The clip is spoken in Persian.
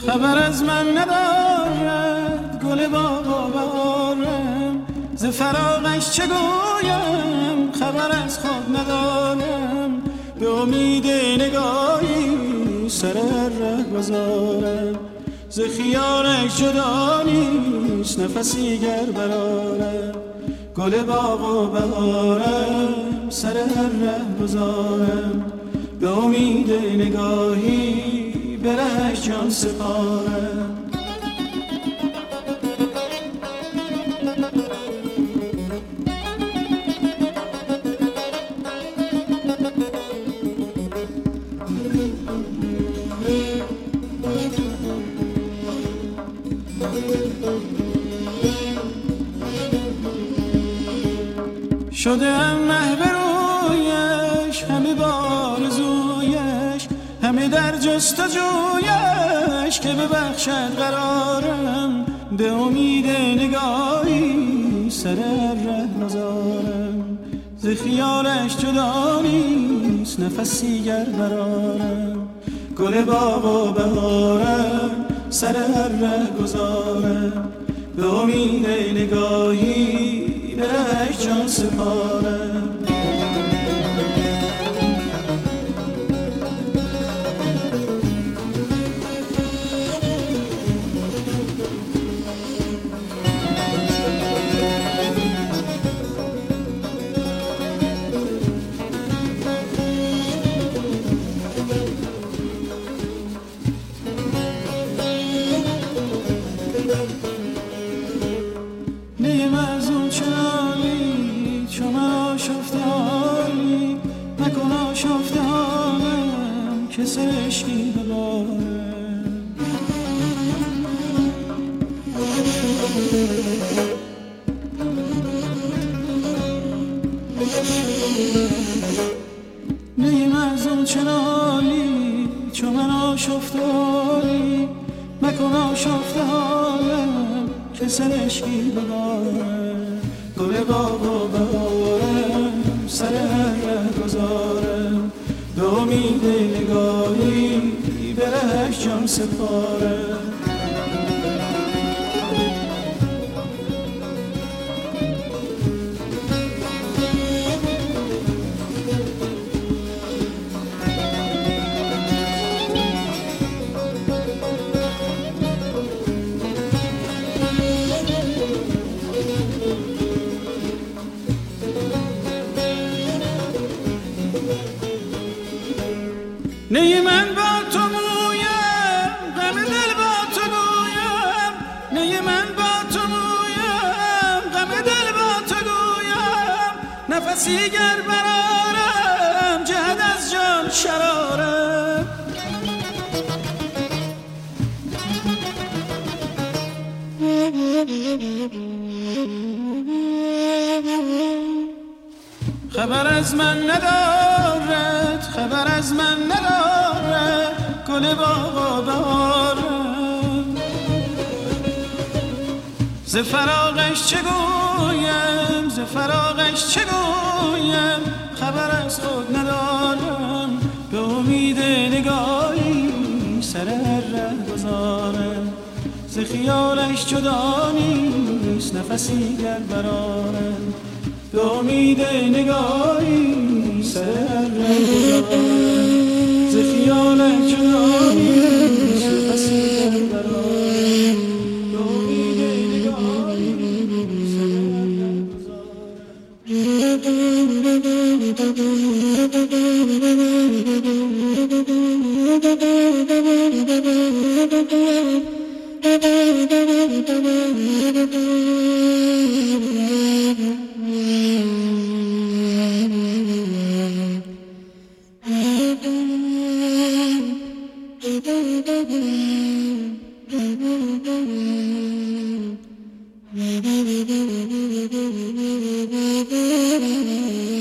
خبر از من ندارد گل باغ و بهارم، ز فراقش چه گویم خبر از خود ندارم. به امید نگاهی سر ره گذارم، ز خیالش جدا نیست نفسی گر برارم. گل باغ و بهارم سر ره گذارم، به امید نگاهی به رهش جان سپارم. شده ام محو رویش، همه بارزویش، همه در جستجویش که ببخشد قرارم. به امید نگاهی سر ره گذارم، ز خیالش جدا نیست نفسی گر برارم. گل باغ و بهارم سر ره گذارم، به امید نگاهی به رهش جان سپارم. نیم از اون چنانی چو من آشفته حالی، نکن آشفته حالم که سر عشقی ببارم. نیم از اون چنانی چو من آشفته حالی، نکن آشفته حالم که سر عشقی ببارم. گل باغ و بهارم سر ره گذارم، به امید نگاهی به رهش جان سپارم. نی من با تو مویم، غم دل با تو گویم. نی من با تو مویم، غم دل با تو گویم. نفسی گر برارم جهد از جان شرارم. خبر از من ندارد، خبر از من ندارد گل باغ و بهارم. ز فراقش چه گویم، ز فراقش چه گویم خبر از خود ندارم. به امید نگاهی سر ره گذارم، ز خیالش جدا نیست نفسی گر برارم. به امید نگاهی سر ره گذارم، ز خیالش جدا نیست نفسی گر برارم. به امید نگاهی سر ره گذارم.